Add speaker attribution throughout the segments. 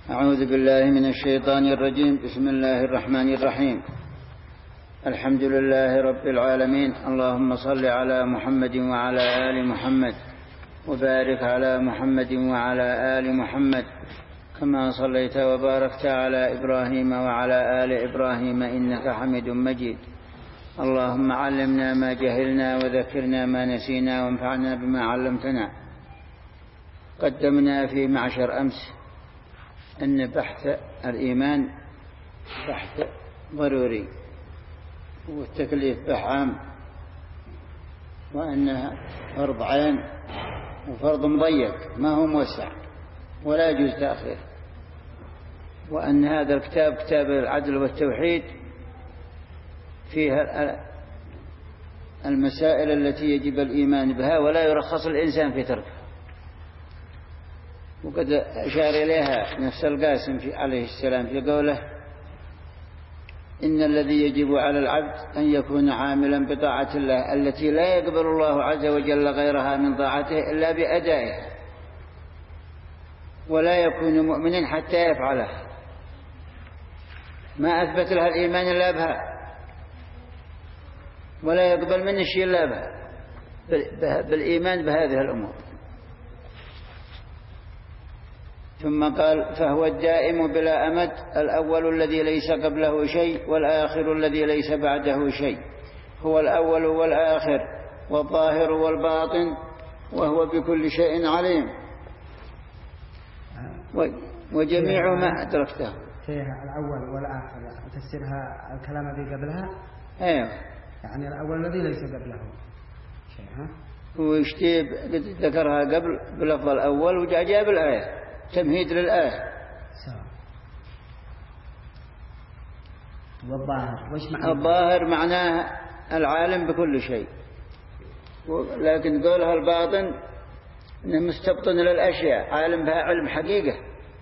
Speaker 1: أعوذ بالله من الشيطان الرجيم. بسم الله الرحمن الرحيم. الحمد لله رب العالمين. اللهم صل على محمد وعلى آل محمد وبارك على محمد وعلى آل محمد كما صليت وباركت على إبراهيم وعلى آل إبراهيم إنك حميد مجيد. اللهم علمنا ما جهلنا وذكرنا ما نسينا وانفعنا بما علمتنا. قدمنا في معشر أمس أن بحث الإيمان بحث ضروري والتكليف بحث عام، وأنها فرض عين وفرض مضيق ما هو موسع ولا يجوز تأخير، وأن هذا الكتاب كتاب العدل والتوحيد فيها المسائل التي يجب الإيمان بها ولا يرخص الإنسان في تركها. وقد أشار إليها نفس القاسم عليه السلام في قوله: إن الذي يجب على العبد أن يكون عاملا بطاعة الله التي لا يقبل الله عز وجل غيرها من طاعته إلا بأدائها، ولا يكون مؤمنا حتى يفعلها، ما أثبت لها الإيمان إلا بها، ولا يقبل منه شيء إلا بها بالإيمان بهذه الأمور. ثم قال: فهو الدائم بلا أمد، الأول الذي ليس قبله شيء والآخر الذي ليس بعده شيء، هو الأول والآخر والظاهر والباطن، وهو بكل شيء عليم. وجميع ما أدركته
Speaker 2: فيها الأول والآخر تفسيرها الكلام الذي قبلها.
Speaker 1: أيوة،
Speaker 2: يعني الأول الذي ليس قبله شيء.
Speaker 1: هو يشتيب ذكرها قبل بلفظ الأول وجاء بالآية تمهيد للآية.
Speaker 2: والظاهر وش معنى
Speaker 1: الظاهر؟ معناه العالم بكل شيء، لكن قولها الباطن إنه مستبطن للأشياء، عالم بها علم حقيقة،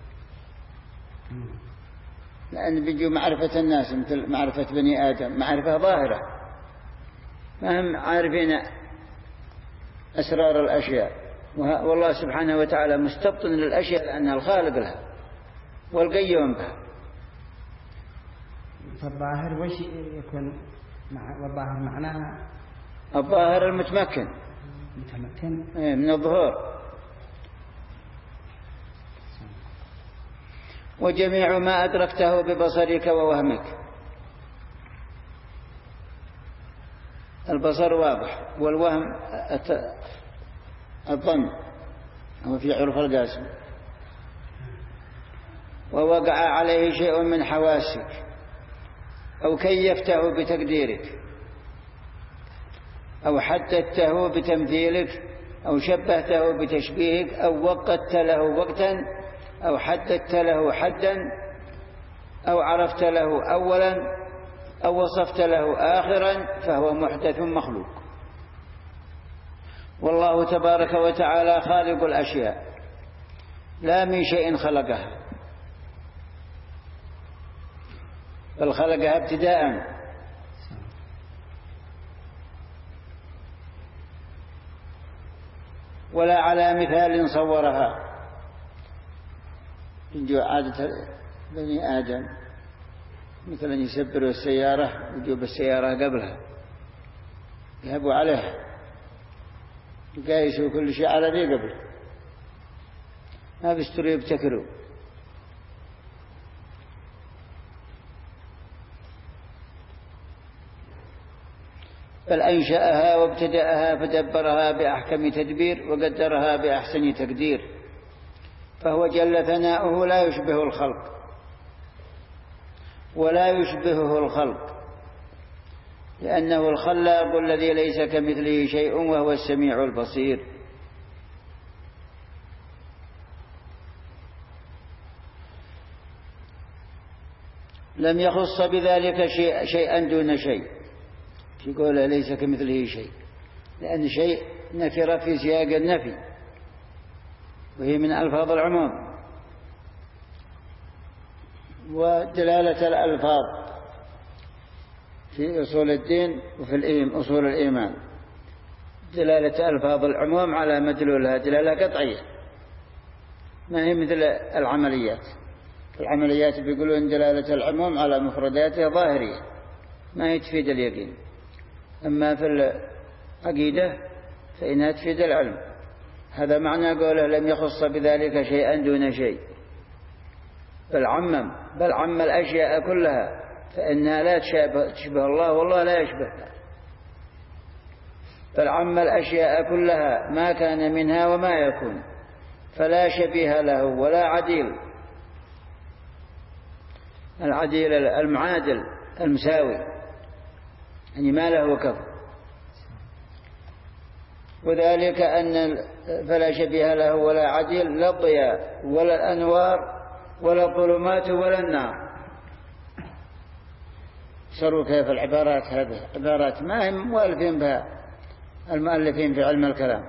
Speaker 1: لأن بيجوا معرفة الناس مثل معرفة بني آدم معرفة ظاهرة، ما هم عارفين أسرار الأشياء. والله سبحانه وتعالى مستبطن للأشياء لأنها الخالق لها والقيوم بها.
Speaker 2: فالظاهر وش يكون والظاهر معناها
Speaker 1: الظاهر المتمكن من الظهور. وجميع ما أدركته ببصرك ووهمك. البصر واضح، والوهم الظن هو في عرف القاسم. ووقع عليه شيء من حواسك، أو كيفته بتقديرك، أو حددته بتمثيلك، أو شبهته بتشبيهك، أو وقت له وقتا، أو حددت له حدا، أو عرفت له أولا، أو وصفت له آخرا، فهو محدث مخلوق. والله تبارك وتعالى خالق الأشياء لا من شيء خلقها، بل خلقها ابتداء، ولا على مثال صورها. يجوا عادة بني آدم مثلا يسبروا السيارة ويجوا السيارة قبلها يهبوا عليها يقايسوا كل شيء على ذي قبل، ما بيستروا يبتكروا. بل أنشأها وابتدأها فدبرها بأحكم تدبير وقدرها بأحسن تقدير، فهو جل ثناؤه لا يشبه الخلق ولا يشبهه الخلق، لأنه الخلاق الذي ليس كمثله شيء وهو السميع البصير. لم يخص بذلك شيئا دون شيء، يقول ليس كمثله شيء، لأن شيء نكر في سياق النفي وهي من ألفاظ العموم. ودلالة الألفاظ في أصول الدين وفي أصول الإيمان دلالة ألفاظ العموم على مدلولها دلالة قطعية، ما هي مثل العمليات. العمليات بيقولون دلالة العموم على مفرداته ظاهرية ما تفيد اليقين، أما في العقيدة فإنها تفيد العلم. هذا معنى قوله لم يخص بذلك شيئا دون شيء، بل عم الأشياء كلها، فإنها لا تشبه الله والله لا يشبهها، بل عم الأشياء كلها ما كان منها وما يكون، فلا شبيه له ولا عديل. العديل المعادل المساوي، يعني ما له كفر. وذلك أن فلا شبيه له ولا عديل، لا الضياء ولا الأنوار ولا الظلمات ولا النار. شروا كيف العبارات هذه عبارات ما هم مؤلفين بها المؤلفين في علم الكلام.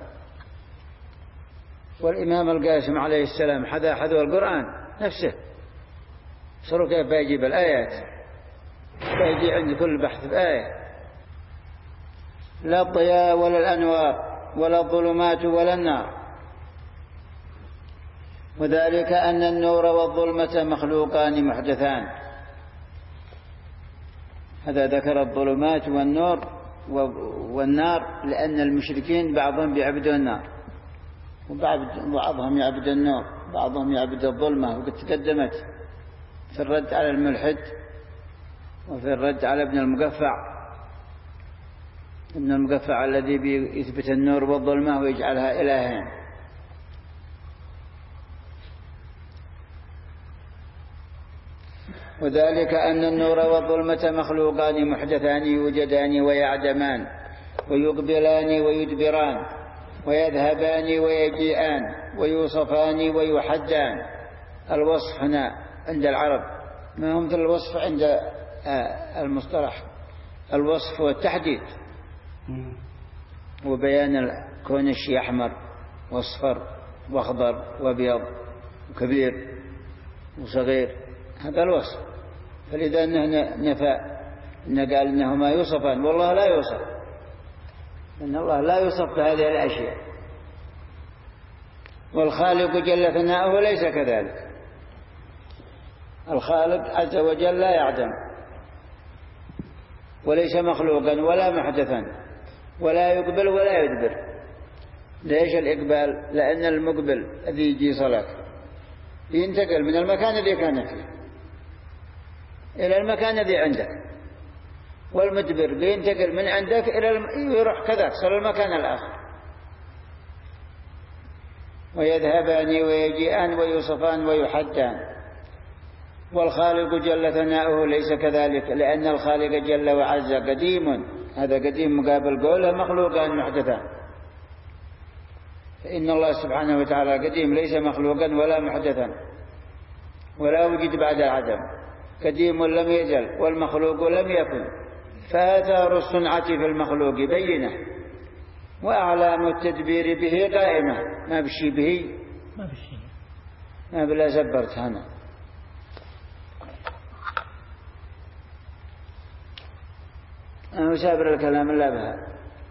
Speaker 1: والإمام القاسم عليه السلام حذو القرآن نفسه، شروا كيف بيجيب الآيات، بيجي عند كل بحث بآية. لا الضياء ولا الأنوار ولا الظلمات ولا النار. وذلك أن النور والظلمة مخلوقان محدثان. هذا ذكر الظلمات والنور والنار لأن المشركين بعضهم يعبدون النار وبعضهم يعبد النور، بعضهم يعبد الظلمة. وقد تقدمت في الرد على الملحد وفي الرد على ابن المقفع الذي يثبت النور والظلمة ويجعلها إلهين. وذلك أن النور والظلمة مخلوقان محدثان يوجدان ويعدمان ويقبلان ويدبران ويذهبان ويجيئان ويوصفان ويحدان. الوصف هنا عند العرب ما هم مثل الوصف عند المصطلح. الوصف هو التحديد وبيان كون الشيء أحمر واصفر واخضر وابيض وكبير وصغير، هذا الوصف. فلذا نفى قال إنهما يوصفان والله لا يوصف، إن الله لا يوصف بهذه الأشياء. والخالق جل ثناؤه ليس كذلك. الخالق عز وجل لا يعدم وليس مخلوقا ولا محدثا ولا يقبل ولا يدبر. ليش الإقبال؟ لأن المقبل الذي يجي صلاة ينتقل من المكان الذي كان فيه إلى المكان الذي عندك، والمدبر بينتقل من عندك إلى يروح كذا صار المكان الآخر. ويذهبان ويجيئان ويوصفان ويحدان. والخالق جل ثناؤه ليس كذلك، لأن الخالق جل وعز قديم، هذا قديم مقابل قوله مخلوقان محدثان. فإن الله سبحانه وتعالى قديم ليس مخلوقا ولا محدثا ولا وجد بعد العدم، قديم لم يزل والمخلوق لم يكن. فآثار الصنعة في المخلوق بينة وأعلام التدبير به قائمة. ما بشي به ما بلا زبرت هنا. أنا أسابر الكلام لا بها.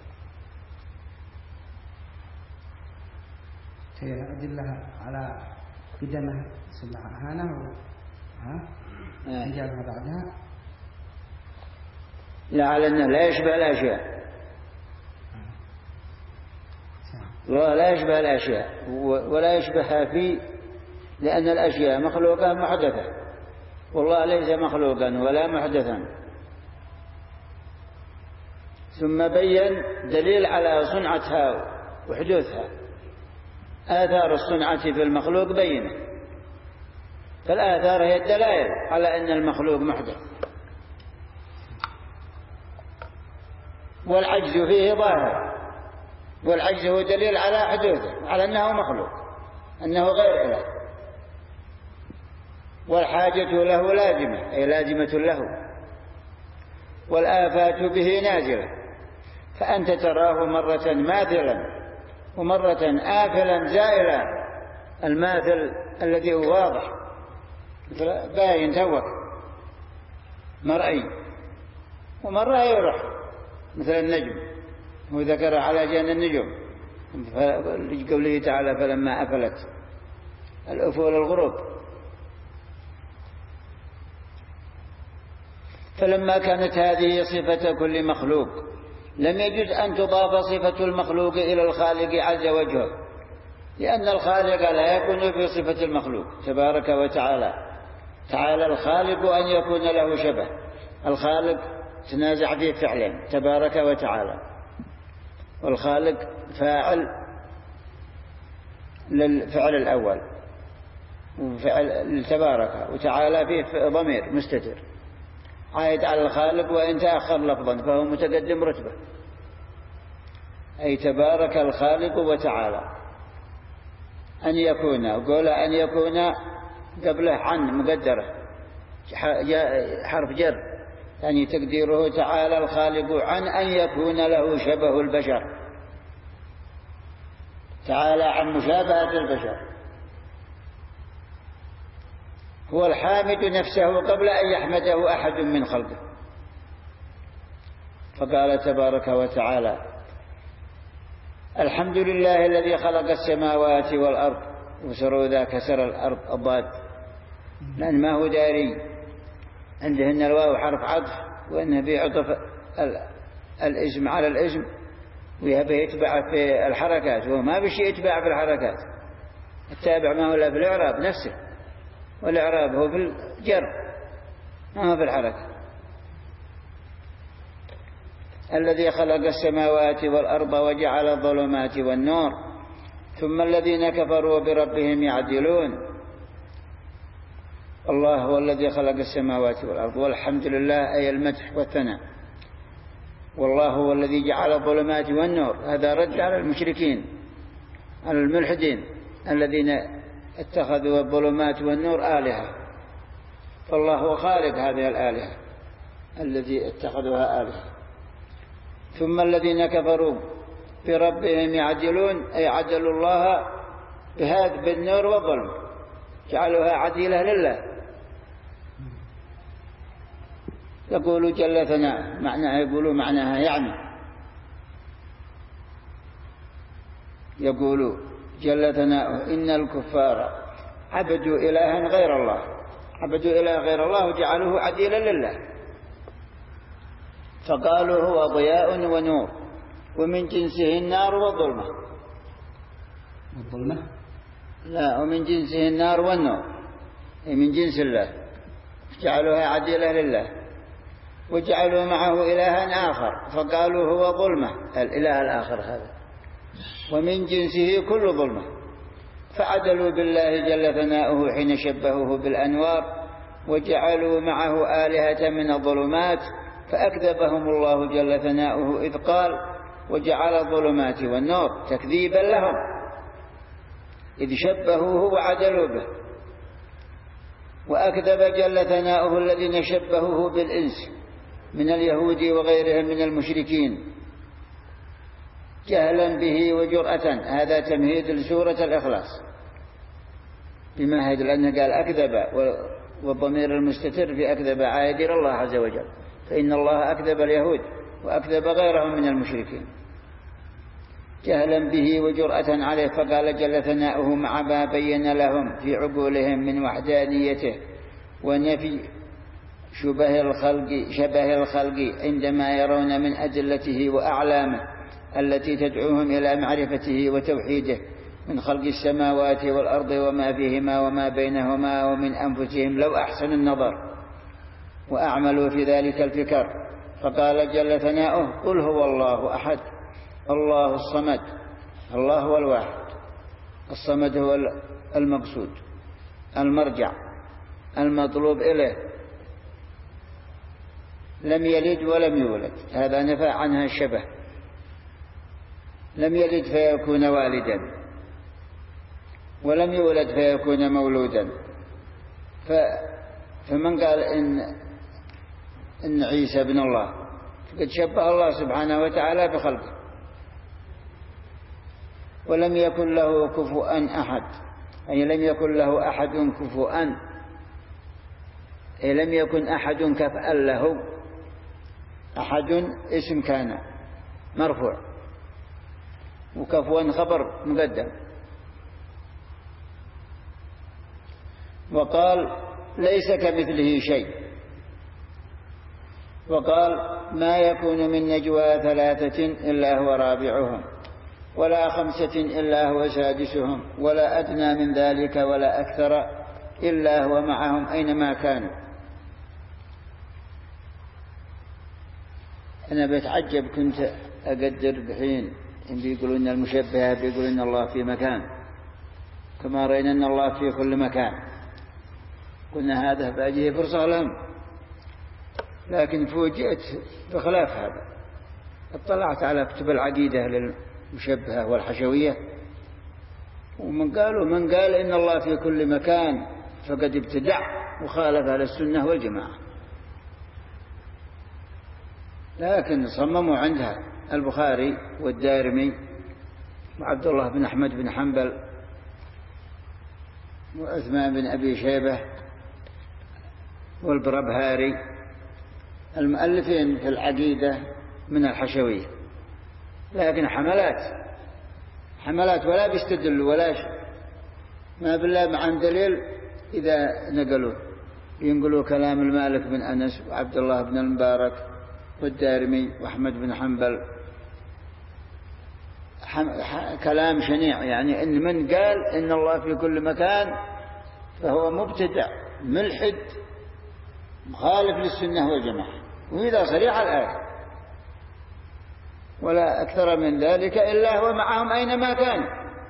Speaker 2: أدلها على قدمها سبحانه إجابها بعدها
Speaker 1: لا على أنه لا يشبه الأشياء. الله لا يشبه الأشياء ولا يشبهها فيه، لأن الأشياء مخلوقة محدثة والله ليس مخلوقا ولا محدثا. ثم بين دليل على صنعتها وحدوثها. آثار الصنعة في المخلوق بينة، فالآثار هي الدلائل على أن المخلوق محدث، والعجز فيه ظاهر، والعجز هو دليل على حدوثه، على أنه مخلوق، أنه غير إله. والحاجة له لازمة، أي لازمة له، والآفات به نازلة. فأنت تراه مرة ماثلا ومرة آفلا زائلا. الماثل الذي هو واضح باين توك مرئي، ومرة يروح مثل النجم، وذكر على جان النجوم قوله تعالى فلما أفلت الأفول الغروب. فلما كانت هذه صفة كل مخلوق لم يجوز أن تضاف صفة المخلوق إلى الخالق عز وجل، لأن الخالق لا يكون في صفة المخلوق تبارك وتعالى. تعالى الخالق أن يكون له شبه. الخالق تنازع فيه فعلين تبارك وتعالى، والخالق فاعل للفعل الأول، وفعل تبارك وتعالى فيه ضمير مستتر عائد على الخالق، وإن تأخر لفظا فهو متقدم رتبة، أي تبارك الخالق وتعالى. أن يكون، قول أن يكون قبله عن مقدرة حرف جر، يعني تقديره تعالى الخالق عن أن يكون له شبه البشر، تعالى عن مشابهة البشر. هو الحامد نفسه قبل أن يحمده أحد من خلقه، فقال تبارك وتعالى: الحمد لله الذي خلق السماوات والأرض. وسروا ذا كسر الأرض الضاد، لأن ما هو داري عندهن الواو حرف عطف، وإنه بيعطف الاسم على الاسم ويهبه يتبع في الحركات، وهو ما بشي يتبع في الحركات. التابع ما هو لا في الإعراب نفسه، والإعراب هو في الجر ما هو في الحركة. الذي خلق السماوات والأرض وجعل الظلمات والنور ثم الذين كفروا بربهم يعدلون. الله هو الذي خلق السماوات والأرض، والحمد لله أي المدح والثناء. والله هو الذي جعل الظلمات والنور، هذا رد على المشركين على الملحدين الذين اتخذوا الظلمات والنور آلهة، فالله هو خالق هذه الآلهة الذي اتخذوها آلهة. ثم الذين كفروا بربهم يعدلون، أي عدلوا الله بهذا بالنور والظلم، جعلوها عديلة لله. يقولوا جل ثناء، معناها يقولوا معناها يقولوا جل ثناء إن الكفار عبدوا إلها غير الله، عبدوا إله غير الله وجعلوه عديلا لله، فقالوا هو ضياء ونور ومن جنسه النار والظلمة.
Speaker 2: والظلمة؟
Speaker 1: لا، ومن جنسه النار والنور، من جنس الله، جعلوها عديلة لله، وجعلوا معه إلها آخر فقالوا هو ظلمة، الإله الآخر هذا، ومن جنسه كل ظلمة، فعدلوا بالله جل ثناؤه حين شبهوه بالأنوار، وجعلوا معه آلهة من الظلمات، فأكذبهم الله جل ثناؤه إذ قال وجعل الظلمات والنور تكذيبا لهم، إذ شبهوه وعدلوا به. وأكذب جل ثناؤه الذين شبهوه بالإنس من اليهود وغيرهم من المشركين جهلا به وجرأة. هذا تمهيد لسورة الإخلاص بمهد، لأنه قال أكذب، والضمير المستتر في أكذب عائد إلى الله عز وجل، فإن الله أكذب اليهود وأكذب غيرهم من المشركين جهلا به وجرأة عليه. فقال جل ثناؤه مع ما بين لهم في عقولهم من وحدانيته ونفي شبه الخلق عندما يرون من أدلته وأعلامه التي تدعوهم إلى معرفته وتوحيده من خلق السماوات والأرض وما فيهما وما بينهما ومن أنفسهم لو أحسن النظر وأعملوا في ذلك الفكر. فقال جل ثناؤه قل هو الله أحد الله الصمد. الله هو الواحد، الصمد هو المقصود المرجع المطلوب إليه، لم يلد ولم يولد، هذا نفى عنها الشبه، لم يلد فيكون والدا، ولم يولد فيكون مولودا. فمن قال إن عيسى ابن الله فقد شبه الله سبحانه وتعالى بخلقه. ولم يكن له كفؤا أحد، أي لم يكن له أحد كفؤا، أي لم يكن أحد كفءا له. أحد اسم كان مرفوع، وكفوا خبر مقدم. وقال ليس كمثله شيء، وقال ما يكون من نجوى 3 إلا هو رابعهم ولا 5 إلا هو سادسهم ولا أدنى من ذلك ولا أكثر إلا هو معهم أينما كانوا. أنا بتعجب كنت أقدر بحين بيقولون المشبهة بيقولون الله في مكان كما رأينا أن الله في كل مكان. قلنا هذا باجيه فرصة لهم، لكن فوجئت بخلاف هذا. اطلعت على كتب العقيدة للمشبهة والحشوية، ومن قال إن الله في كل مكان فقد ابتدع وخالف على السنة والجماعة، لكن صمموا عندها البخاري والدارمي وعبد الله بن أحمد بن حنبل وعثمان بن أبي شيبة والبربهاري المؤلفين في العقيدة من الحشوية، لكن حملات ولا بيستدلوا ولا شيء، ما بالله مع دليل. إذا ينقلوا كلام المالك بن أنس وعبد الله بن المبارك والدارمي وأحمد بن حنبل كلام شنيع، يعني إن من قال إن الله في كل مكان فهو مبتدع ملحد مخالف للسنة والجماعة، وإذا صريح الآية ولا أكثر من ذلك إلا هو معهم أينما كان.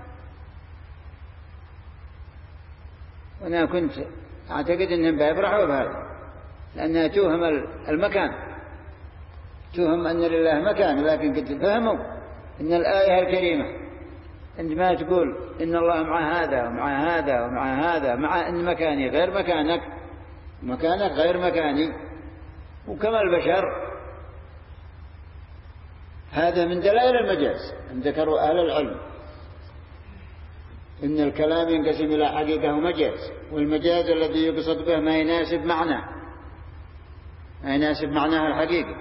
Speaker 1: وأنا كنت أعتقد أنهم بيفرحوا بهذا، لأنها توهم المكان، توهم أن لله مكان، لكن قد فهموا أن الآية الكريمة عندما تقول إن الله مع هذا ومع هذا ومع هذا، مع أن مكاني غير مكانك ومكانك غير مكاني وكما البشر، هذا من دلائل المجاز. ذكروا أهل العلم إن الكلام ينقسم إلى حقيقة ومجاز، والمجاز الذي يقصد به ما يناسب معناه الحقيقي.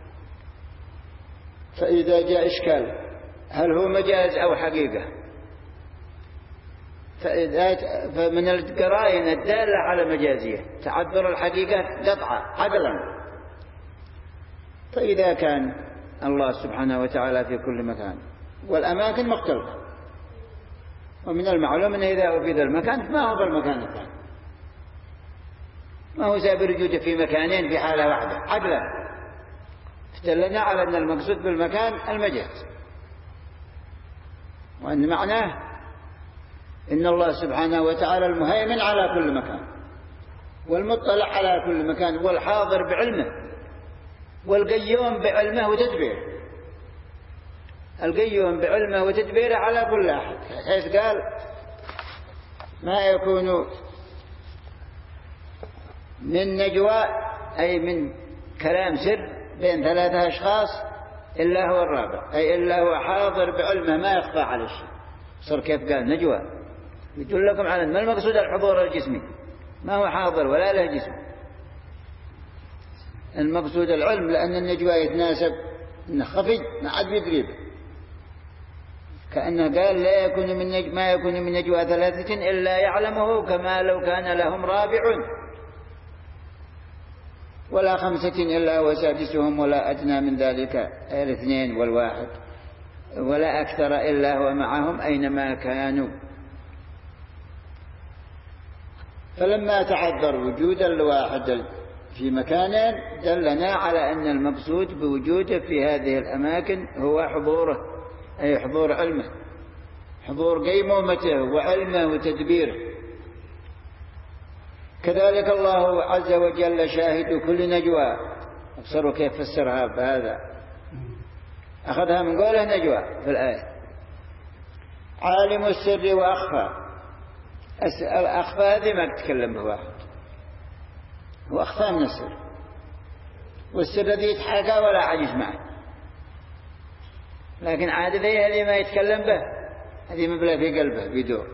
Speaker 1: فإذا جاء إشكال هل هو مجاز أو حقيقة، فمن القرائن الدالة على مجازية تعبر الحقيقة قطعا عقلا. فإذا كان الله سبحانه وتعالى في كل مكان والأماكن مختلفة، ومن المعلوم أنه إذا أفيد المكان ما هو بالمكان الثاني، ما هو سابر وجوده في مكانين في حالة واحدة عقلا، استدلنا على أن المقصود بالمكان المجاز، وأن معناه إن الله سبحانه وتعالى المهيمن على كل مكان والمطلع على كل مكان والحاضر بعلمه والقيوم بعلمه وتدبيره، القيوم بعلمه وتدبيره على كل أحد، حيث قال ما يكون من نجوى أي من كلام سر بين 3 أشخاص إلا هو الرابع، أي إلا هو حاضر بعلمه ما يخفى على الشيء. صار كيف قال نجوى يدل لكم على ما المقصود الحضور الجسمي، ما هو حاضر ولا له جسم، المقصود العلم، لأن النجوى يتناسب إنه خفي ما عاد بيدري به، كأنه قال لا يكون ما يكون من نجوى 3 إلا يعلمه كما لو كان لهم رابع ولا 5 إلا هو سادسهم ولا أدنى من ذلك 2 والواحد ولا أكثر إلا هو معهم أينما كانوا. فلما تعذر وجود الواحد في مكانين دلنا على أن المقصود بوجوده في هذه الأماكن هو حضوره، أي حضور علمه، حضور قيمومته وعلمه وتدبيره. كذلك الله عز وجل شاهد كل نجوى. أبصروا كيف فسرها بهذا، أخذها من قوله نجوى في الآية. عالم السر وأخفى، الأخفى هذه ما تتكلم به واحد، هو أخفى من السر، والسر الذي يتحاكى ولا عجز معه، لكن عادة هذه ما يتكلم به، هذه مبلغ في قلبه بيدور.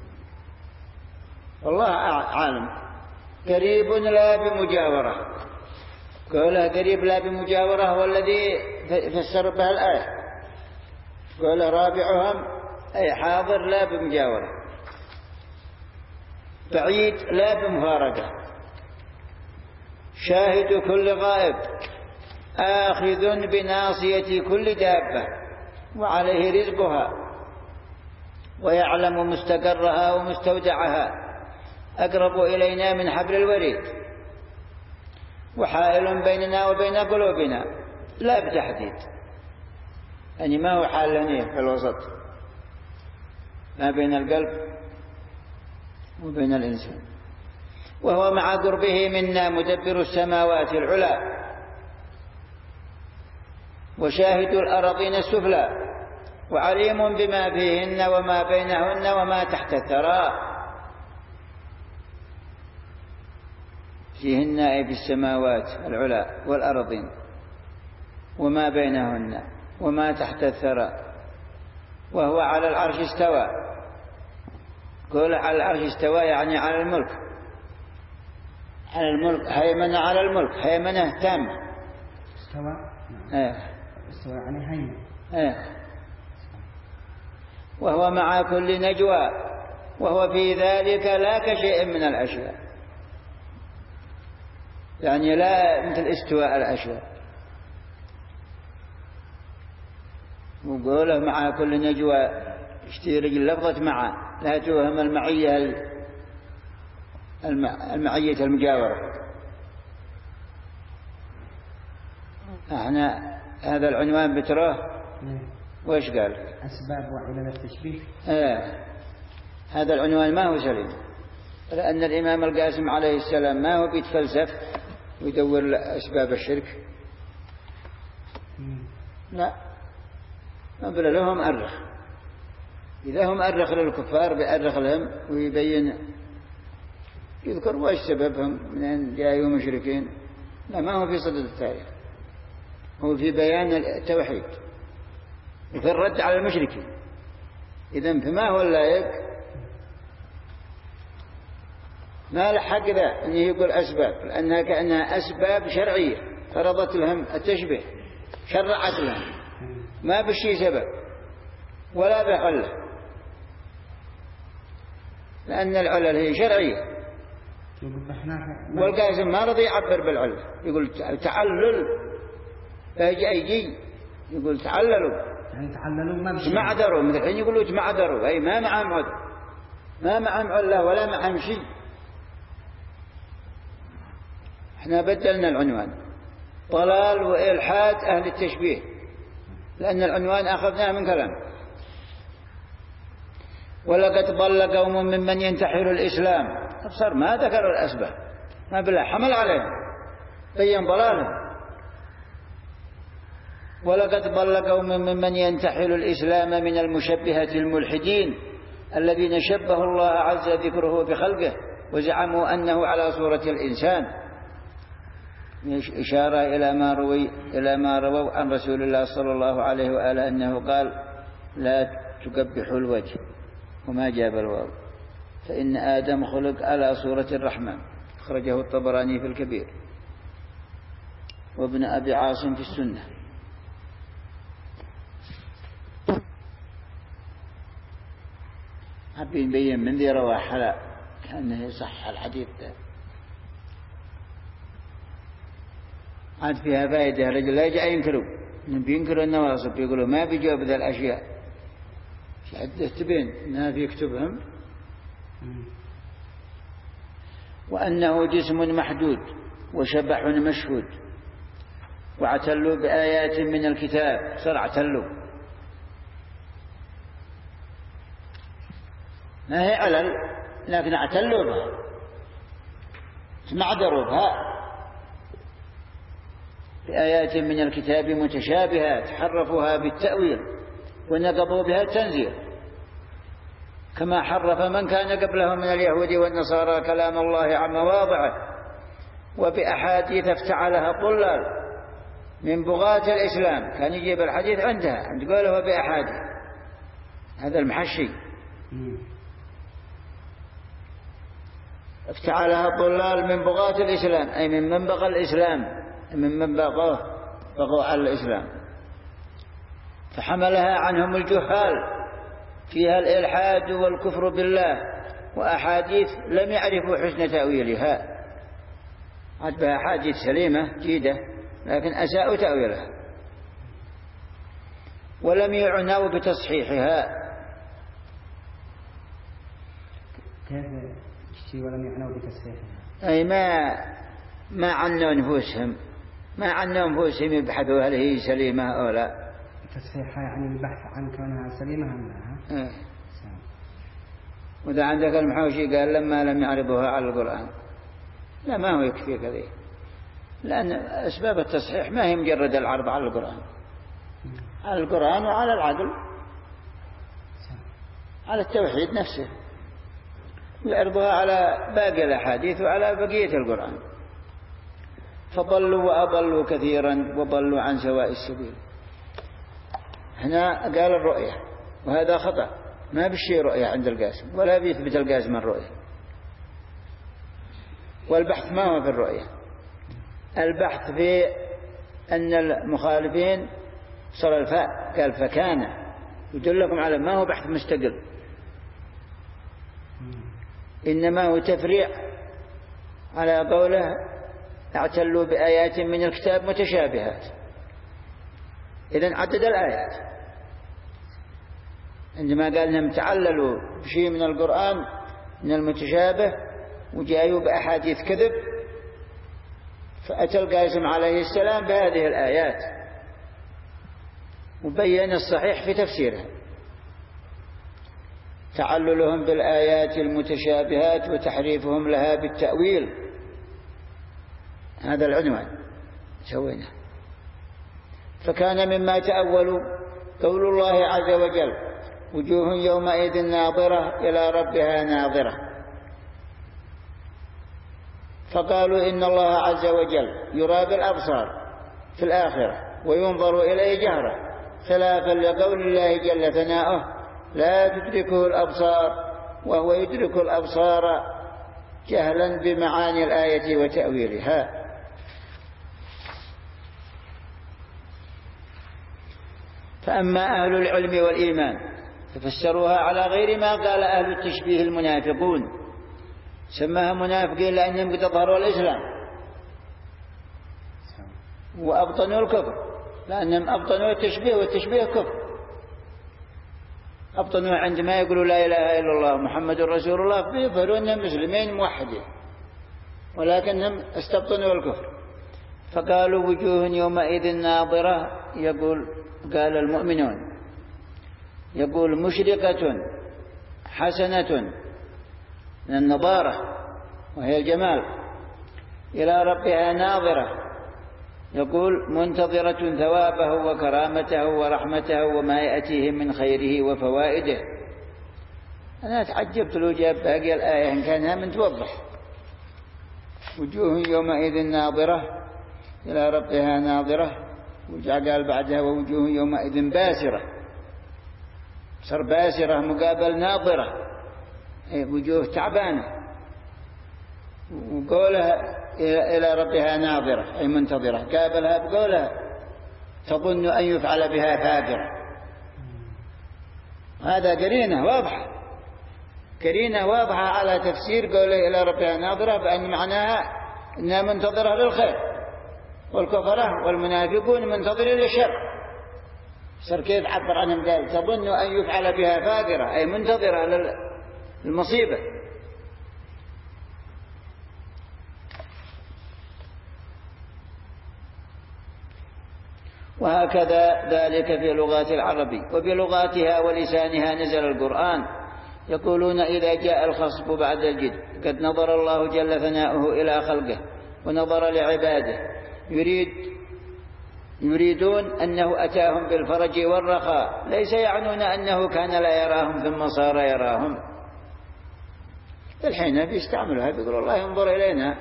Speaker 1: والله عالم قريب لا بمجاورة، قوله قريب لا بمجاورة هو الذي فسر به الآية، قوله رابعهم أي حاضر لا بمجاورة، بعيد لا بمفارقة، شاهد كل غائب آخذ بناصية كل دابة وعليه رزقها ويعلم مستقرها ومستودعها أقرب إلينا من حبل الوريد وحائل بيننا وبين قلوبنا لا بتحديد، يعني ما هو حال هنا في الوسط ما بين القلب وبين الإنسان، وهو مع قربه منا مدبر السماوات العلى وشاهد الأراضين السفلى وعليم بما فيهن وما بينهن وما تحت الثرى. فيهن أي في السماوات العلى والأرضين وما بينهن وما تحت الثرى. وهو على العرش استوى، قول على العرش استوى يعني على الملك، على الملك هيمنة، على الملك هيمنة تامة.
Speaker 2: استوى استوى يعني هيمنة.
Speaker 1: وهو مع كل نجوى وهو في ذلك لا كشيء من الأشياء، يعني لا مثل استواء الأشياء. وقوله مع كل نجوى اشتري لفظة مع لا توهم المعية المجاورة. احنا هذا العنوان بتراه وإيش قال؟
Speaker 2: أسباب وعلل التشبيه.
Speaker 1: هذا العنوان ما هو سليم، لأن الإمام القاسم عليه السلام ما هو بيتفلسف ويدور أسباب الشرك، لا، ما بل لهم أرخ. إذا هم أرخ للكفار بأرخ لهم ويبين يذكر وإيش سببهم من جاءوا مشركين. لا، ما هو في صدد التاريخ، هو في بيان التوحيد وفي الرد على المشركين. إذن فما هو اللائق ما لحق ذا أنه يقول أسباب، لأنها كأنها أسباب شرعية فرضت لهم التشبيه، شرعت لهم، ما بشي سبب ولا بعلة، لأن العلل هي شرعية. والقاسم ما رضي يعبر بالعلة، يقول تعلل، يجي يقول تعللوا،
Speaker 2: يعني تعللوا ما بشي
Speaker 1: معذروا، مثل الحين يقولوا معذروا، أي ما معهم عذر، ما معهم علة ولا معهم شيء. احنا بدلنا العنوان ضلال وإلحاد أهل التشبيه، لأن العنوان أخذناه من كلام. ولقد ضل قوم ممن ينتحر الإسلام، أبصر ما ذكروا الأسباب، ما بالله حمل عليهم بين ضلالهم. ولقد ضل قوم ممن ينتحر الإسلام من المشبهة الملحدين الذين شبهوا الله عز ذكره بخلقه وزعموا أنه على صورة الإنسان، إشارة إلى ما رووا عن رسول الله صلى الله عليه وآله أنه قال لا تقبحوا الوجه وما جاب الواو، فإن آدم خلق على صورة الرحمن. أخرجه الطبراني في الكبير وابن أبي عاصم في السنة. حابين بين من ذي رواه حلا كأنه صح الحديث ده. عاد فيها فائدة، رجل لا يجي ينكروا، بينكروا النواصب، يقولوا ما بيجوا بذا الأشياء، حدثت بين انها في كتبهم، وأنه جسم محدود وشبح مشهود، واعتلوا بآيات من الكتاب، صار اعتلوا، ما هي علل لكن اعتلوا بها، معذروا بها بآيات من الكتاب متشابهات حرفوها بالتأويل ونقضوا بها التنزيل، كما حرف من كان قبلهم من اليهود والنصارى كلام الله عن مواضعه، وبأحاديث افتعلها الضلال من بغاة الإسلام، كان يجيب الحديث عندها عند قوله بأحاديث، هذا المحشي افتعلها الضلال من بغاة الإسلام، أي من بغى الإسلام، من بغوا على الإسلام، فحملها عنهم الجهال فيها الإلحاد والكفر بالله، وأحاديث لم يعرفوا حسن تأويلها، عاد بها أحاديث سليمة جيدة لكن أساءوا تأويلها ولم يعنوا بتصحيحها.
Speaker 2: كيف الشيء ولم يعنوا بتصحيحها؟
Speaker 1: أي ما عنوا أنفسهم يبحثوا هل هي سليمة أو لا.
Speaker 2: تصحيحها يعني البحث عن كونها سليمة أم لا.
Speaker 1: وإذا عندك المحوشي قال لما لم يعرضوها على القرآن، لا ما هو يكفي كذا، لأن أسباب التصحيح ما هي مجرد العرض على القرآن، على القرآن وعلى العدل، على التوحيد نفسه، ويعرضها على باقي الأحاديث وعلى بقية القرآن. فضلوا وأضلوا كثيرا وضلوا عن سواء السبيل. هنا قال الرؤية، وهذا خطأ، ما بالشيء رؤية عند القاسم ولا بيثبت القاسم الرؤية. والبحث ما هو في الرؤية، البحث في أن المخالفين صار الفاء قال فكان، يدلكم على ما هو بحث مستقل، إنما هو تفريع على قوله اعتلوا بآيات من الكتاب متشابهات. إذن عدد الآيات، عندما قال أنهم تعللوا بشيء من القرآن من المتشابه وجاءوا بأحاديث كذب، فأتى القاسم عليه السلام بهذه الآيات وبين الصحيح في تفسيرها، تعللهم بالآيات المتشابهات وتحريفهم لها بالتأويل، هذا العنوان سوينا. فكان مما تأولوا قول الله عز وجل وجوه يومئذ ناظرة إلى ربها ناظرة، فقالوا إن الله عز وجل يرى بالأبصار في الآخرة وينظر إليه جهرة، خلافا لقول الله جل ثناؤه لا تدركه الأبصار وهو يدرك الأبصار، جهلا بمعاني الآية وتأويلها. فأما أهل العلم والإيمان ففسروها على غير ما قال أهل التشبيه المنافقون، سماها منافقين لأنهم قد أظهروا الإسلام وأبطنوا الكفر، لأنهم أبطنوا التشبيه، والتشبيه كفر. أبطنوا عندما يقولوا لا إله إلا الله محمد رسول الله فيظهروا أنهم مسلمين موحدين، ولكنهم استبطنوا الكفر. فقالوا وجوه يومئذ ناظرة، قال المؤمنون يقول مشرقة حسنة من النضارة وهي الجمال، إلى ربها ناظرة، يقول منتظرة ثوابه وكرامته ورحمته وما يأتيهم من خيره وفوائده. أنا تعجبت لو جاب باقي الآية إن كانها من توضح وجوه يومئذ ناظرة إلى ربها ناظرة، وجاء قال بعدها ووجوه يومئذ باسرة، صار باسرة مقابل ناظرة، وجوه تعبانة، وقولها إلى ربها ناظرة أي منتظرة، قابلها بقولها تظن أن يفعل بها فاجرة. هذا قرينة واضحة على تفسير قوله إلى ربها ناظرة، بأن معناها إنها منتظرة للخير، والكفرة والمنافقون منتظرين للشر. صار كيف عبر عنهم قال تظن أن يفعل بها فاجرة أي منتظرة للمصيبة. وهكذا ذلك في لغات العرب وبلغاتها ولسانها نزل القرآن. يقولون إذا جاء الخصب بعد الجد قد نظر الله جل ثناؤه إلى خلقه ونظر لعباده، يريدون أنه أتاهم بالفرج والرخاء، ليس يعنون أنه كان لا يراهم ثم صار يراهم. الحين بيستعملها، بيقول الله ينظر إلينا،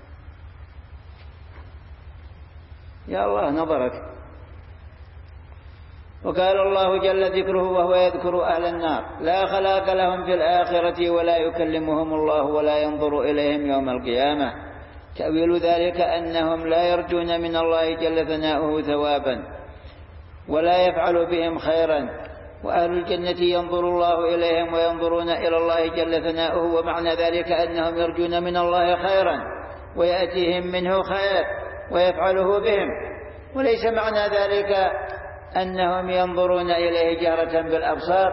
Speaker 1: يا الله نظرك. وقال الله جل ذكره وهو يذكر أهل النار لا خلاق لهم في الآخرة ولا يكلمهم الله ولا ينظر إليهم يوم القيامة. تأويل ذلك أنهم لا يرجون من الله جل ثناؤه ثوابا ولا يفعل بهم خيرا، وأهل الجنة ينظر الله إليهم وينظرون إلى الله جل ثناؤه، ومعنى ذلك أنهم يرجون من الله خيرا ويأتيهم منه خير ويفعله بهم. وليس معنى ذلك أنهم ينظرون إليه جهرة بالأبصار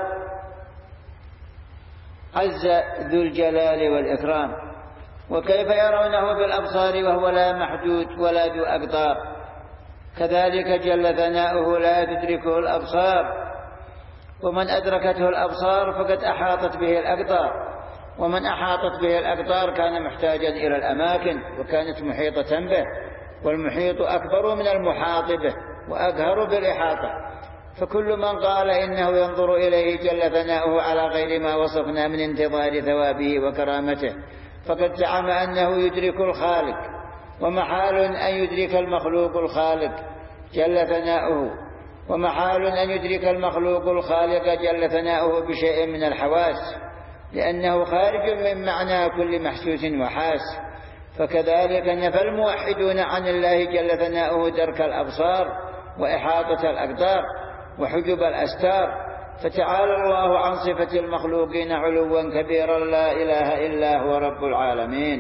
Speaker 1: عز ذو الجلال والإكرام. وكيف يرونه بالأبصار وهو لا محدود ولا ذو أقدار؟ كذلك جل ثناؤه لا تدركه الأبصار، ومن أدركته الأبصار فقد أحاطت به الأقدار، ومن أحاطت به الأقدار كان محتاجا إلى الأماكن وكانت محيطة به، والمحيط أكبر من المحاط به وأقهر بالإحاطة. فكل من قال إنه ينظر إليه جل ثناؤه على غير ما وصفنا من انتظار ثوابه وكرامته فقد زعم أنه يدرك الخالق، ومحال أن يدرك المخلوق الخالق جل ثناؤه، ومحال أن يدرك المخلوق الخالق جل ثناؤه بشيء من الحواس، لأنه خارج من معنى كل محسوس وحاس. فكذلك نفى الموحدون عن الله جل ثناؤه درك الأبصار وإحاطة الأقدار وحجب الأستار. فتعالى الله عن صفة المخلوقين علوا كبيرا لا إله إلا هو رب العالمين.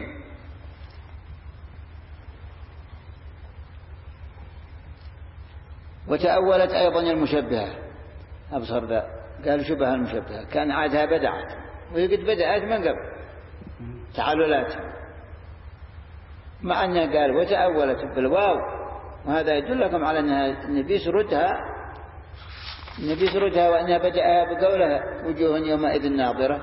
Speaker 1: وتأولت أيضا المشبهة أبصر ذا، قال شبه المشبهة، كان عادها بدعت وهي قد بدأت من قبل تعالولات، مع أنها قال وتأولت بالواو، وهذا يدلكم على أنها النبي سردها وأنها بدأها بقولها وجوه يومئذ ناظرة،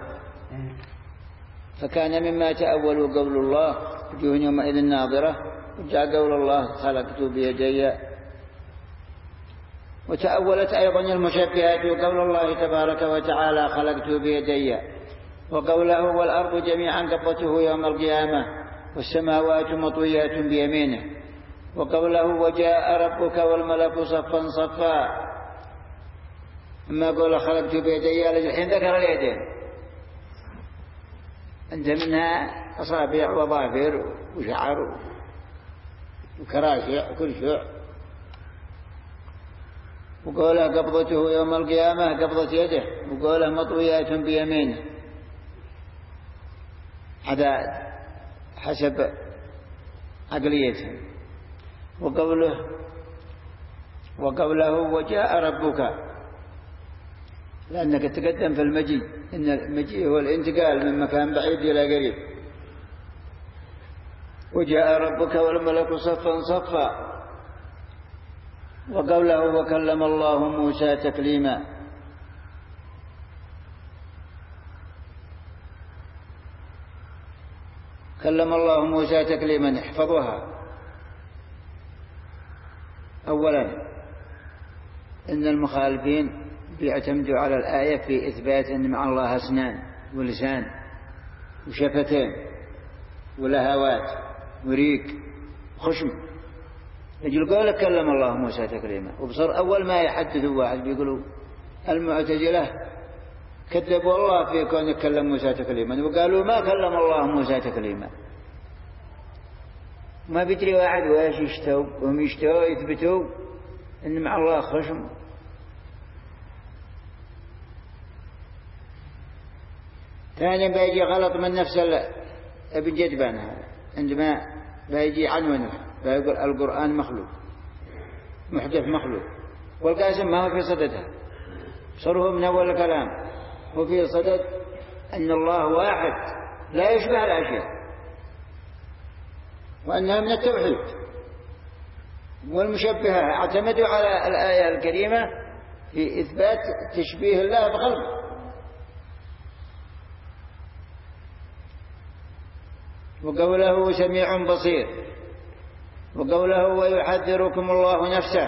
Speaker 1: فكان مما تأولوا قول الله وجوه يومئذ ناظرة، وجاء قول الله خلقت بيدي. وتأولت أيضا المشبهات قول الله تبارك وتعالى خلقت بيدي، وقوله والأرض جميعا قبضته يوم القيامة والسماوات مطويات بيمينه، وقوله وجاء ربك والملك صفا صفا. أما قول خلقت بيدي الحين ذكر اليدين، أنت منها أصابع وظافر وشعر وكراشع كل شيء. وقوله قبضته يوم القيامة قبضة يده، وقوله مطويات بيمينه، هذا حسب عقليتهم. وقوله وجاء ربك، لأنك تقدم في المجيء، إن المجيء هو الانتقال من مكان بعيد إلى قريب. وجاء ربك والملك صفا صفا. وقوله وكلم الله موسى تكليما. كلم الله موسى تكليما، احفظوها. أولا إن المخالفين بيعتمدوا على الآية في إثبات أن مع الله أسنان ولسان وشفتين ولهوات وريق وخشم. يجل قولك كلم الله موسى تكليما، وبصر أول ما يحدثوا واحد بيقولوا المعتزلة كذبوا الله في كون كلم موسى تكليما، وقالوا ما كلم الله موسى تكليما. ما بيدري واحد وايش يشتوا، وهم يشتوا يثبتوا أن مع الله خشم. ثانيا بيجي غلط من نفس ابن جدبان هذا، عندما بيجي عنونه بيقول القرآن مخلوق محدث مخلوق، والقاسم ما هو في صددها، صره من أول الكلام هو في صدد أن الله واحد لا يشبه الأشياء، وأنها من التوحيد. والمشبهة اعتمدوا على الآية الكريمة في إثبات تشبيه الله بخلقه. وقوله سميع بصير، وقوله ويحذركم الله نفسه.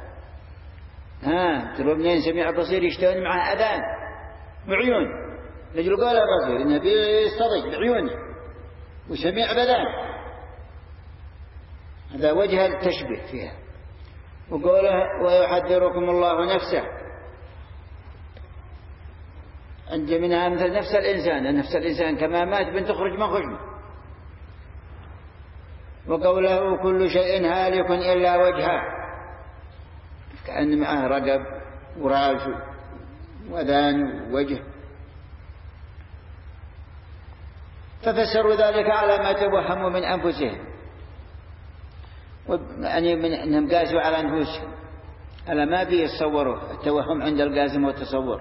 Speaker 1: ترى منين سميع بصير يشتغل معه أذان بعيون، لجل قوله بصير النبي يستضيق بعيونه، وسميع بذان، هذا وجه التشبيه فيها. وقوله ويحذركم الله نفسه، عند منها مثل نفس الإنسان، نفس الإنسان كما مات بن تخرج من خشمه. وقوله كل شيء هالك إلا وجهه، كأن معه رقب وراس وذان ووجه. ففسروا ذلك على ما توهموا من أنفسهم. يعني من أنهم قاسوا على أنفسهم ألا ما بيتصوروا التوهم عند القاسم والتصور،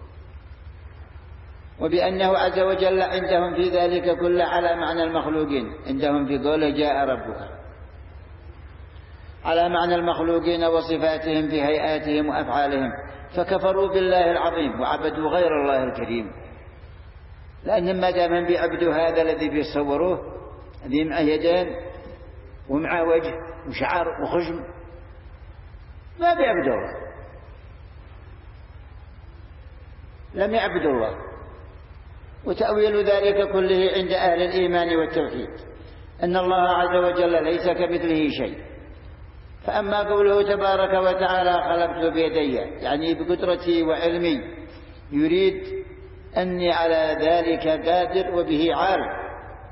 Speaker 1: وبأنه عز وجل عندهم في ذلك كله على معنى المخلوقين، عندهم في قوله جاء ربك على معنى المخلوقين وصفاتهم في هيئاتهم وأفعالهم، فكفروا بالله العظيم وعبدوا غير الله الكريم، لأنهم ما دام بيعبدوا هذا الذي بيصوروه الذي معه يدين ومعه وجه وشعر وخشم، ما بيعبدوا الله، لم يعبدوا الله. وتأويل ذلك كله عند أهل الإيمان والتوحيد أن الله عز وجل ليس كمثله شيء. فأما قوله تبارك وتعالى خلقت بيدي يعني بقدرتي وعلمي، يريد أني على ذلك قادر وبه عالم.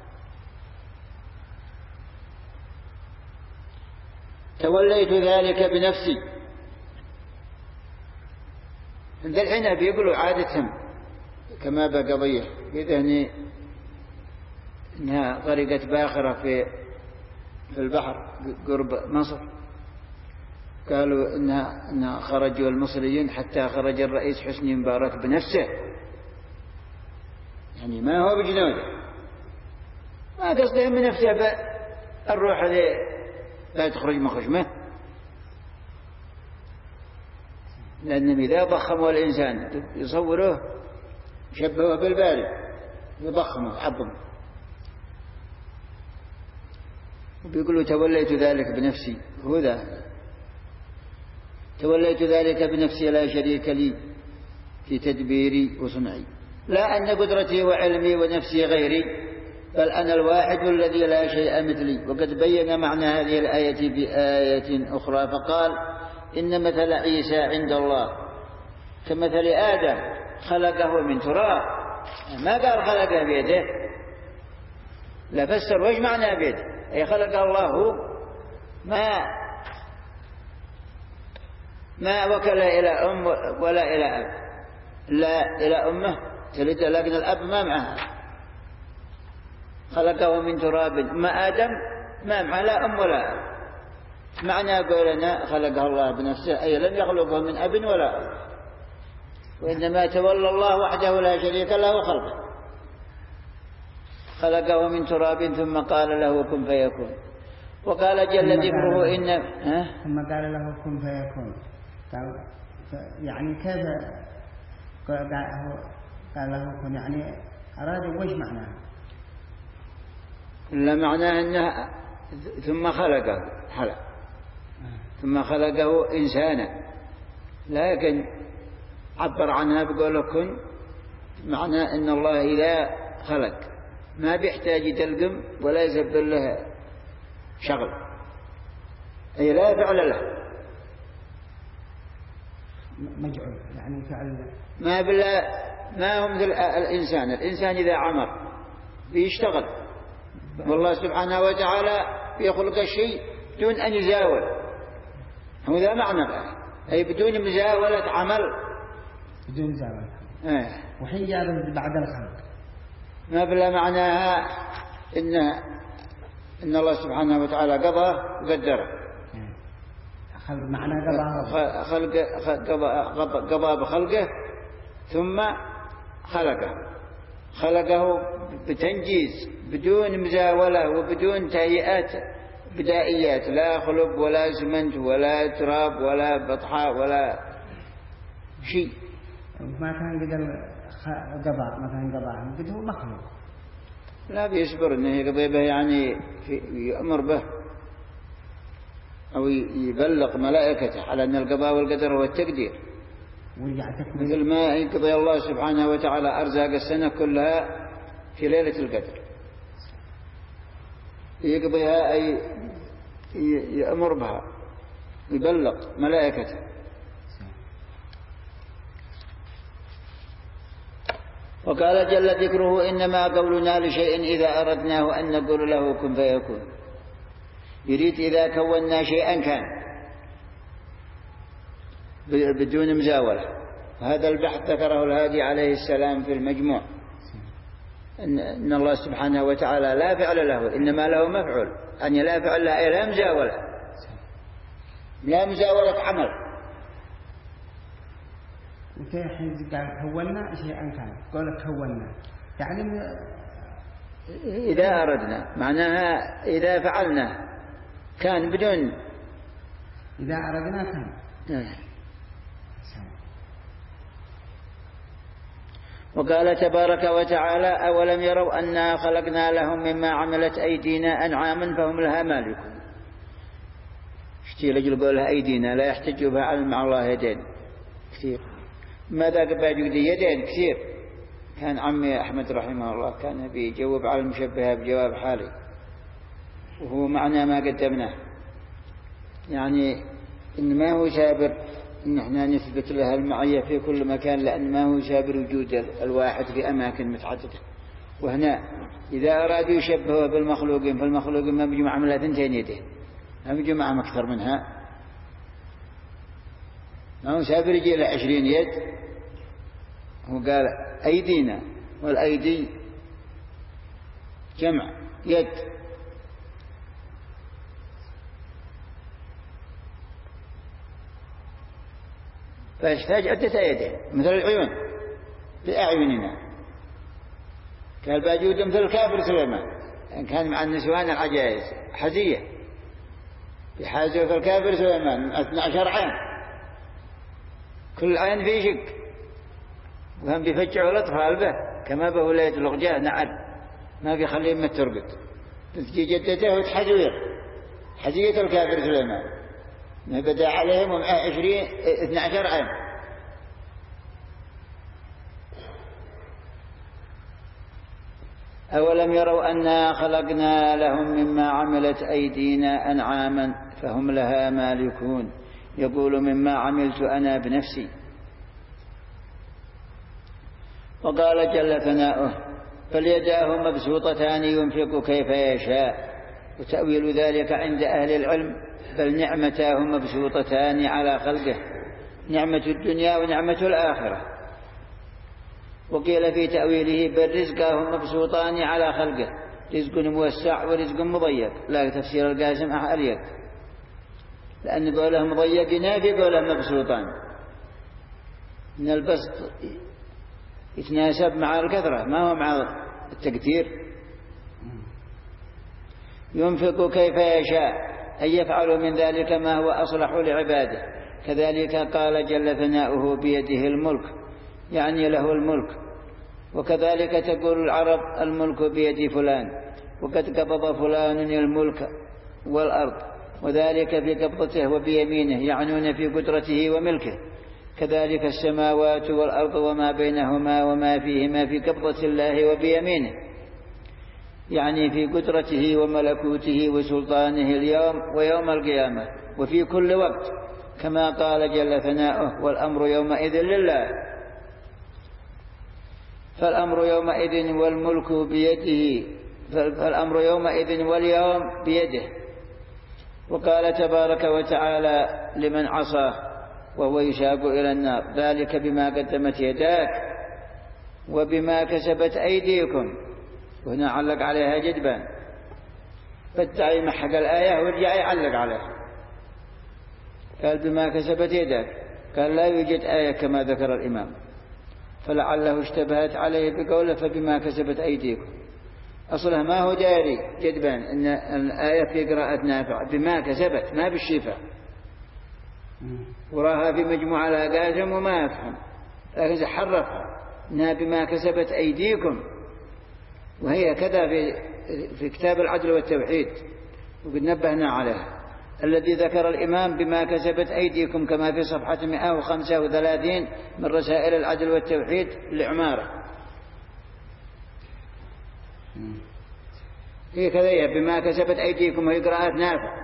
Speaker 1: توليت ذلك بنفسي. عند الحين بيقولوا عادتهم كما بقضية بذهني إنها غرقت باخرة في البحر قرب مصر، قالوا إنها خرجوا المصريين حتى خرج الرئيس حسني مبارك بنفسه، يعني ما هو بجنوده، ما قصده من نفسه الروح هذه لا تخرج مخشمه، لأنهم إذا ضخموا الإنسان يصوروه شبهوه بالبارد يضخمه عظم. وبيقولوا توليت ذلك بنفسي، هو ذا توليت ذلك بنفسي لا شريك لي في تدبيري وصنعي، لا أن قدرتي وعلمي ونفسي غيري، بل أنا الواحد الذي لا شيء مثلي. وقد بين معنى هذه الآية بآية أخرى فقال إن مثل عيسى عند الله كمثل آدم خلقه من تراب، ما قال خلقه بيده، لا فسر وش معنى بيده، أي خلق الله ما وكل إلى أم ولا إلى أب، لا إلى أمه تلد لكن الأب ما معها، خلقه من تراب. ما آدم ما معه لا أم ولا أب، معنى قولنا خلقه الله بنفسه أي لم يخلقه من أب ولا أب، وإنما تولى الله وحده لا شريك له خلقه، خلقه من تراب ثم قال له كن فيكون. وقال جل ذكره
Speaker 2: ثم قال له كن فيكون، يعني كيف قال له كن، يعني أراد وش معناه؟
Speaker 1: لا معناه أنه ثم خلقه ثم خلقه إنسانا، لكن عبر عنها بقوله كن، معناه أن الله إذا خلق ما بيحتاج يتلقم ولا يسبر له شغل، أي لا فعل له،
Speaker 2: مجعول يعني فعل
Speaker 1: ما هو مثل الإنسان إذا عمر بيشتغل، والله سبحانه وتعالى يخلق الشيء بدون أن يزاول، هو ذا معنى بقى، أي بدون مزاولة عمل،
Speaker 2: بدون زاوية. وحين جاء بعد الخلق
Speaker 1: ما بلا معناها إن الله سبحانه وتعالى قضى وقدر،
Speaker 2: معنى
Speaker 1: قضى بخلقه ثم خلقه بتنجيز بدون مزاولة وبدون تهيئات بدائيات، لا خلق ولا اسمنت ولا تراب ولا بطحاء ولا شيء.
Speaker 2: ما كان قضاء مثلا قضاء قد هو مخلوق،
Speaker 1: لا بيصبر انه يقضي به، يعني يأمر به او يبلغ ملائكته على ان القضاء والقدر هو التقدير، مثل ما يقضي الله سبحانه وتعالى ارزاق السنة كلها في ليلة القدر، يقضيها أي يأمر بها يبلغ ملائكته. وقال جل ذكره إنما قولنا لشيء إذا أردناه أن نقول له كن فيكون، يريد إذا كونا شيئا كان بدون مزاولة. هذا البحث ذكره الهادي عليه السلام في المجموع، إن الله سبحانه وتعالى لا فعل له إنما له مفعول، يعني لا فعل له لا مزاولة، لا مزاولة عمل.
Speaker 2: أنت الحين قال كونا شيئا كان قال كونا يعني
Speaker 1: إذا أردنا معناها إذا فعلنا كان بدون
Speaker 2: إذا أردنا كان.
Speaker 1: وقال تبارك وتعالى أولم يروا أنا خلقنا لهم مما عملت أيدينا أنعاما فهم لها مالكون. اشتي رجل قولها أيدينا لا يحتج فعل مع الله يدين كثير. ماذا قبل يدين كثير. كان عمي أحمد رحمه الله كان بيجاوب على المشبهة بجواب حالي وهو معنى ما قدمناه يعني إن ما هو سابر إن احنا نثبت لها المعية في كل مكان لأن ما هو سابر وجود الواحد في أماكن متعددة. وهنا إذا أرادوا يشبهوا بالمخلوقين فالمخلوقين ما بيجوا معهم 2 يدين ما بيجوا معهم أكثر منها. ما هو سابر يجي له 20 يد. هو قال أيدينا والأيدي جمع يد. فيحتاج عدة يدين مثل العيون بأعيننا. قال باجود مثل الكافر سليمان كان مع النسوان العجائز حزية يحازوا في الكافر سليمان 12 عين كل عين في شق وهم بيفجعوا الأطفال به كما به ولاية الغجاء نعل ما بيخليه من التربط تجي جدته وتحزوير حزية الكافر سليمان ما بدأ عليهم 12 عام. أولم يروا أنا خلقنا لهم مما عملت أيدينا أنعاما فهم لها مالكون يقول مما عملت أنا بنفسي. وقال جل ثناؤه فاليداه مبسوطتان ينفق كيف يشاء. وتأويل ذلك عند أهل العلم بل نعمتاه مبسوطتان على خلقه نعمة الدنيا ونعمة الآخرة. وقيل في تأويله بل رزقاه مبسوطان على خلقه رزق موسع ورزق مضيق. لا تفسير القاسم أليق لأن قوله مضيق ينافي قوله مبسوطان. من البسط يتناسب مع الكثرة ما هو مع التكتير. ينفق كيف يشاء أن يفعل من ذلك ما هو أصلح لعباده. كذلك قال جل ثناؤه بيده الملك يعني له الملك. وكذلك تقول العرب الملك بيد فلان وقد قبض فلان الملك والأرض وذلك في قبضته وبيمينه يعنون في قدرته وملكه. كذلك السماوات والأرض وما بينهما وما فيهما في قبضة الله وبيمينه يعني في قدرته وملكوته وسلطانه اليوم ويوم القيامة وفي كل وقت كما قال جل ثناؤه والأمر يومئذ لله. فالأمر يومئذ والملك بيده فالأمر يومئذ واليوم بيده. وقال تبارك وتعالى لمن عصاه وهو يشاق إلى النار ذلك بما قدمت يداك وبما كسبت أيديكم. وهنا علق عليها جدبان فالتعي محق الآية ورجع يعلق عليها قال بما كسبت يداك. قال لا يوجد آية كما ذكر الإمام فلعله اشتبهت عليه بقوله فبما كسبت أيديكم. أصلها ما هو داري جدبان إن الآية في قراءة نافع بما كسبت ما بالشفاء وراها في مجموعة القاسم وما يفهم لكن حرفها إنها بما كسبت أيديكم. وهي كذا في كتاب العدل والتوحيد وقد نبهنا عليها الذي ذكر الإمام بما كسبت أيديكم كما في صفحة 135 من رسائل العدل والتوحيد لعمارة. هي كذا بما كسبت أيديكم وهي قراءة نافع.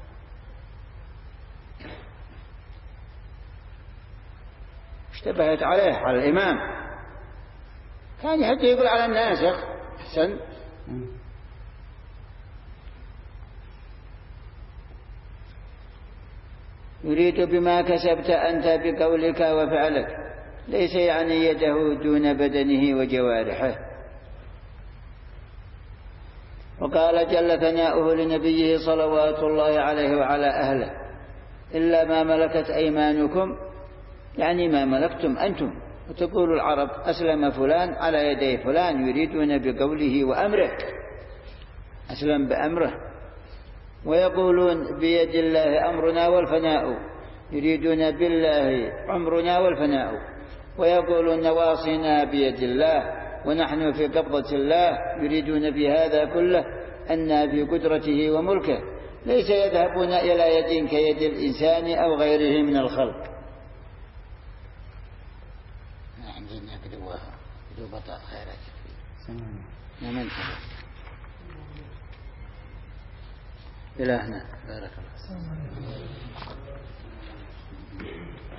Speaker 1: اشتبهت عليه على الإمام كان حتى يقول على الناسخ أحسن. يريد بما كسبت أنت بقولك وفعلك ليس يعني يده دون بدنه وجوارحه. وقال جل ثناؤه لنبيه صلوات الله عليه وعلى أهله إلا ما ملكت أيمانكم، يعني ما ملكتم أنتم. وتقول العرب أسلم فلان على يدي فلان، يريدون بقوله وأمره، أسلم بأمره. ويقولون بيد الله أمرنا والفناء، يريدون بالله عمرنا والفناء. ويقولون نواصينا بيد الله ونحن في قبضة الله، يريدون بهذا كله أن في قدرته وملكه، ليس يذهبون إلى يد كيد الإنسان أو غيره من الخلق. عندنا كذوبة خيرات نعم. إلهنا بارك الله.